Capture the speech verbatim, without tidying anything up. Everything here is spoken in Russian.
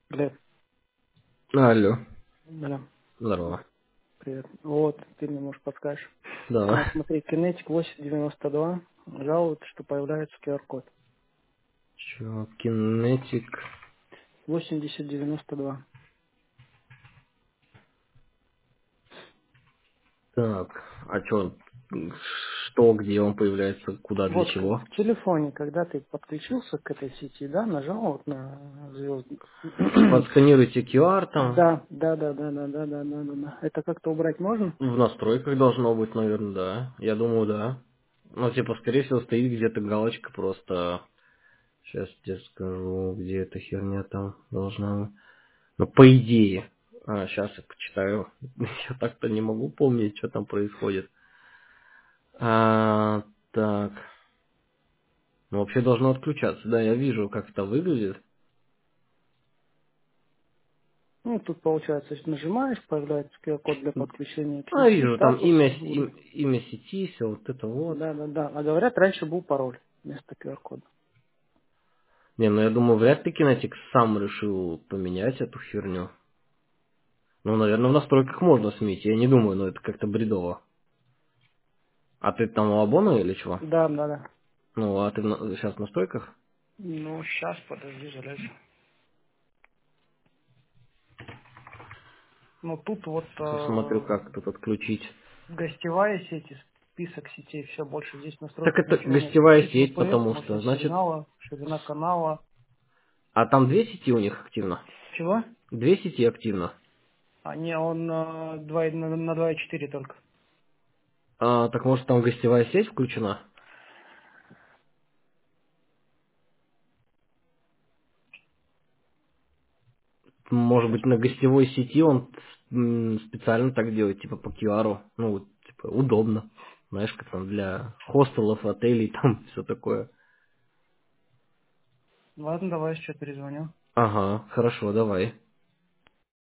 Глеб, Алло, да, здорово. привет. Вот, ты мне, может, подскажешь. Да. Вот, смотри, Kinetic восемь девяносто два жалует, что появляется Q R-код. Чё, кинетик. восемьдесят девяносто два. Так, а чё, что, где он появляется, куда, для Вот, к- чего? в телефоне, когда ты подключился к этой сети, да, нажал вот на звезду. Подсканируйте Q R там. Да, да, да, да, да, да, да, да, да, да. Это как-то убрать можно? В настройках должно быть, наверное, да. Я думаю, да. Ну, типа, скорее всего, стоит где-то галочка просто. Сейчас тебе скажу, где эта херня там должна быть. Ну, по идее. А, сейчас я почитаю. Я так-то не могу помнить, что там происходит. А, так. Ну, вообще должно отключаться. Да, я вижу, как это выглядит. Ну, тут, получается, если нажимаешь, появляется Q R-код для подключения к А, сети, вижу, там статус, имя, уровень. им- имя сети, все вот это вот. Да, да, да. А говорят, раньше был пароль вместо Q R-кода. Не, ну я думаю, вряд ли Кинетик сам решил поменять эту херню. Ну, наверное, в настройках можно сменить. Я не думаю, но это как-то бредово. А ты там у Абона или чего? Да, да, да. Ну, а ты сейчас в настройках? Ну, сейчас, подожди, залезу. Ну, тут вот Сейчас смотрю, э, как тут отключить. гостевая сеть, и список сетей, все больше здесь в Так настройках это ничего нет. гостевая Чуть сеть, V P S, потому что, мощность значит... сигнала, ширина канала. А там две сети у них активно? Чего? Две сети активно. А не, он э, два и- на, на два и четыре только. А, так может там гостевая сеть включена? Может Сейчас. быть, на гостевой сети он м, специально так делает, типа по Q R. Ну, вот, типа, удобно. Знаешь, как там для хостелов, отелей, там все такое. Ладно, давай сейчас перезвоню. Ага, хорошо, давай.